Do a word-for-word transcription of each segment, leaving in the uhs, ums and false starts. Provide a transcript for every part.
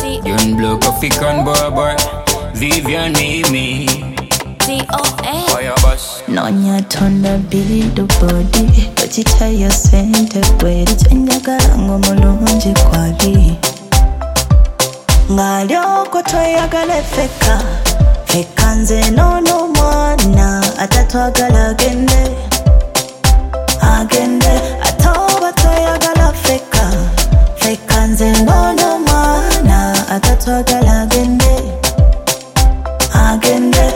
Young blow coffee con boy boy. Vivian Mimi. D O A. Fire boss. Nonya tonda bidu body. Ochita yo sente kweli. Chenjagala ngomulungi kwali. Ngalyo kotweyagala feka. Feka nze nono mwana. Atatwagala agende. Agende. Atoba tweyagala feka. Feka nze nono mwana. Atatwagala agende. Agende.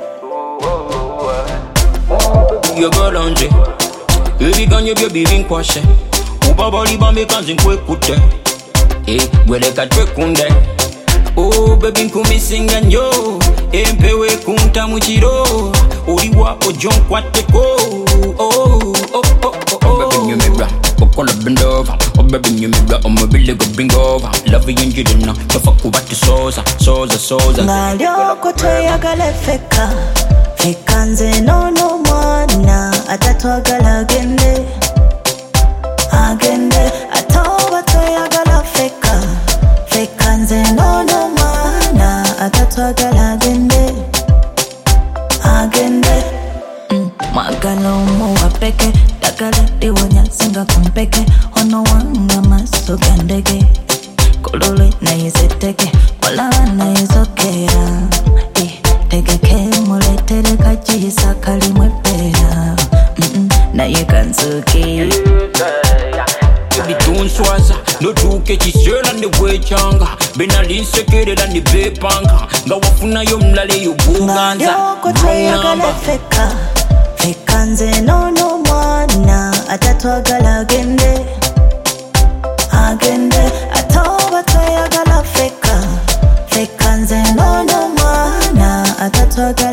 Yo galanje. Baby ganye byo birinkwashe. Ubabali bamekanze nkwekute. Eh, gweleka twekunde. Oh baby nkumisinga nnyo. Empewe kunta mu kiro. Oliwa ojo nkwateko. Oh oh oh oh oh. Baby nyumira okola bend over. Oh baby nyumira omubili go bring over. Love you njidina tofa kubati soza soza soza. Ngalyo kotweyagala feka. Feka nze nono mwana. Atatwagala agende. Agende. Atoba tweyagala feka. Feka nze nono mwana. Atatwagala agende. Agende. mm. Mwagala omuwa peke. Dagala diwonya singa kumpeke. Ono wanga maso gandege. Kolole na yizeteke. Kola na yizokera. Eh, tegeke muletere kajisa kalimwe pera. Mm-mm, na yekansuke. Baby tunswaza no tuke chisela ne wechanga benali nsekerera ne bepanga nga wafuna yo mlale yo buganza Ngalyo tweyagala feka. Feka nze nono mwana. Atatwagala agende. Agende. Atoba tweyagala feka. Feka nze nono mwana. Atatwagala